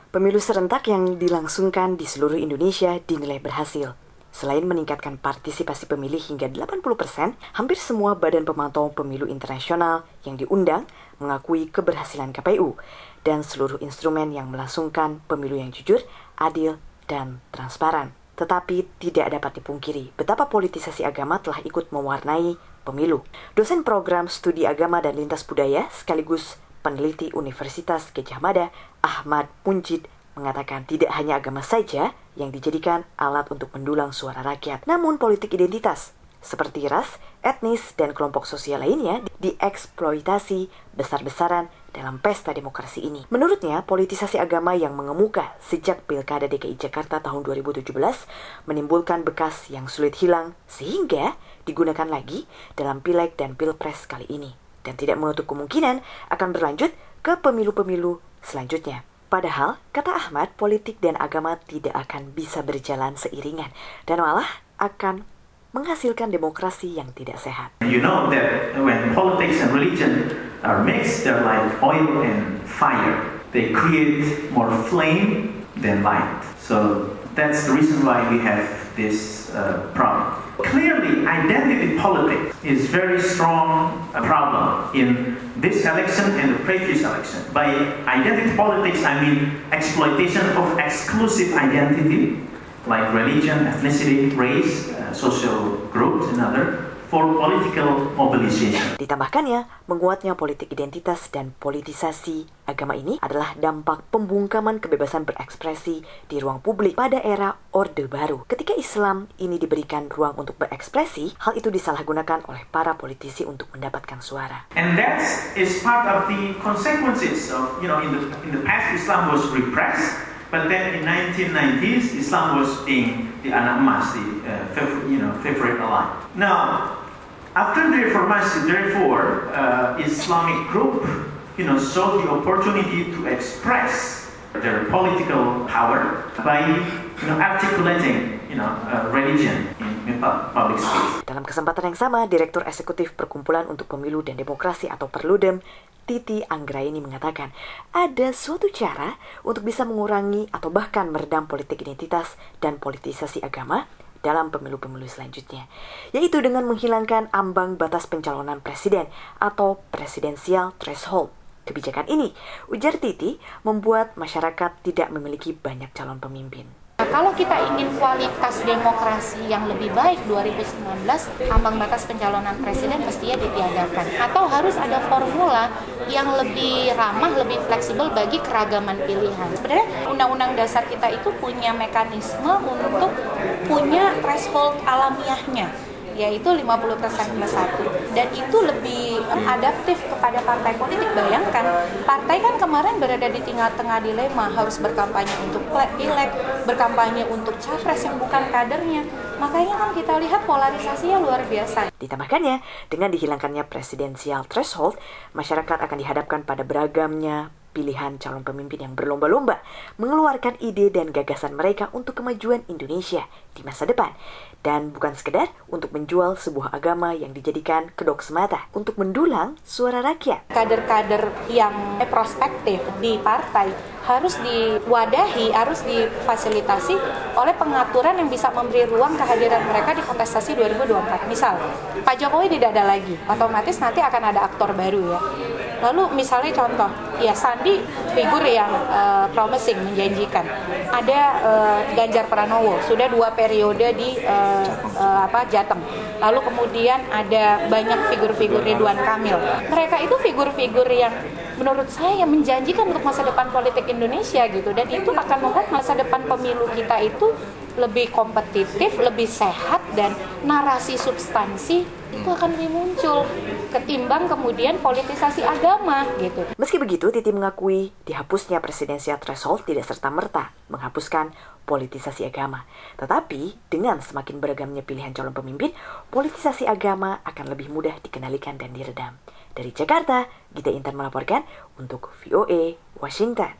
Pemilu serentak yang dilangsungkan di seluruh Indonesia dinilai berhasil. Selain meningkatkan partisipasi pemilih hingga 80%, hampir semua badan pemantau pemilu internasional yang diundang mengakui keberhasilan KPU dan seluruh instrumen yang melangsungkan pemilu yang jujur, adil, dan transparan. Tetapi tidak dapat dipungkiri betapa politisasi agama telah ikut mewarnai pemilu. Dosen program studi agama dan lintas budaya sekaligus peneliti Universitas Gadjah Mada, Ahmad Munjid, mengatakan tidak hanya agama saja yang dijadikan alat untuk mendulang suara rakyat, namun politik identitas seperti ras, etnis, dan kelompok sosial lainnya dieksploitasi besar-besaran dalam pesta demokrasi ini. Menurutnya, politisasi agama yang mengemuka sejak Pilkada DKI Jakarta tahun 2017 menimbulkan bekas yang sulit hilang sehingga digunakan lagi dalam Pileg dan Pilpres kali ini dan tidak menutup kemungkinan akan berlanjut ke pemilu-pemilu selanjutnya. Padahal, kata Ahmad, politik dan agama tidak akan bisa berjalan seiringan dan malah akan menghasilkan demokrasi yang tidak sehat. You know that when politics and religion are mixed, they're like oil and fire. They create more flame than light. So that's the reason why we have this problem. Clearly, identity politics is very strong problem in this election and the previous election. By identity politics, I mean exploitation of exclusive identity, like religion, ethnicity, race, social groups, and other, for political mobilization. Ditambahkannya, menguatnya politik identitas dan politisasi agama ini adalah dampak pembungkaman kebebasan berekspresi di ruang publik pada era Orde Baru. Ketika Islam ini diberikan ruang untuk berekspresi, hal itu disalahgunakan oleh para politisi untuk mendapatkan suara. And that is part of the consequences of, in the past Islam was repressed. But then in 1990s, Islam was being the anak emas, the favorite ally. Now, after the Reformation, therefore, Islamic group, saw the opportunity to express their political power by, articulating, religion in public space. Dalam kesempatan yang sama, Direktur Eksekutif Perkumpulan untuk Pemilu dan Demokrasi atau Perludem, Titi Anggraini mengatakan ada suatu cara untuk bisa mengurangi atau bahkan meredam politik identitas dan politisasi agama dalam pemilu-pemilu selanjutnya, yaitu dengan menghilangkan ambang batas pencalonan presiden atau presidensial threshold. Kebijakan ini, ujar Titi, membuat masyarakat tidak memiliki banyak calon pemimpin. Kalau kita ingin kualitas demokrasi yang lebih baik 2019, ambang batas pencalonan presiden mestinya ditiadakan. Atau harus ada formula yang lebih ramah, lebih fleksibel bagi keragaman pilihan. Sebenarnya Undang-Undang Dasar kita itu punya mekanisme untuk punya threshold alamiahnya, yaitu 50% plus 1. Dan itu lebih adaptif kepada partai politik. Bayangkan, partai kan kemarin berada di tengah-tengah dilema, harus berkampanye untuk pileg, berkampanye untuk capres yang bukan kadernya. Makanya kan kita lihat polarisasinya luar biasa. Ditambahkannya, dengan dihilangkannya presidensial threshold, masyarakat akan dihadapkan pada beragamnya pilihan calon pemimpin yang berlomba-lomba mengeluarkan ide dan gagasan mereka untuk kemajuan Indonesia di masa depan. Dan bukan sekedar untuk menjual sebuah agama yang dijadikan kedok semata untuk mendulang suara rakyat. Kader-kader yang prospektif di partai harus diwadahi, harus difasilitasi oleh pengaturan yang bisa memberi ruang kehadiran mereka di kontestasi 2024. Misal, Pak Jokowi tidak ada lagi, otomatis nanti akan ada aktor baru ya. Lalu misalnya contoh, ya Sandi figur yang promising, menjanjikan. Ada Ganjar Pranowo, sudah 2 periode di Jateng. Lalu kemudian ada banyak figur-figur Ridwan Kamil. Mereka itu figur-figur yang menurut saya menjanjikan untuk masa depan politik Indonesia gitu, dan itu akan membuat masa depan pemilu kita itu lebih kompetitif, lebih sehat, dan narasi substansi itu akan lebih muncul ketimbang kemudian politisasi agama gitu. Meski begitu, Titi mengakui dihapusnya presidensial threshold tidak serta-merta menghapuskan politisasi agama. Tetapi dengan semakin beragamnya pilihan calon pemimpin, politisasi agama akan lebih mudah dikendalikan dan diredam. Dari Jakarta, Gita Intan melaporkan untuk VOA Washington.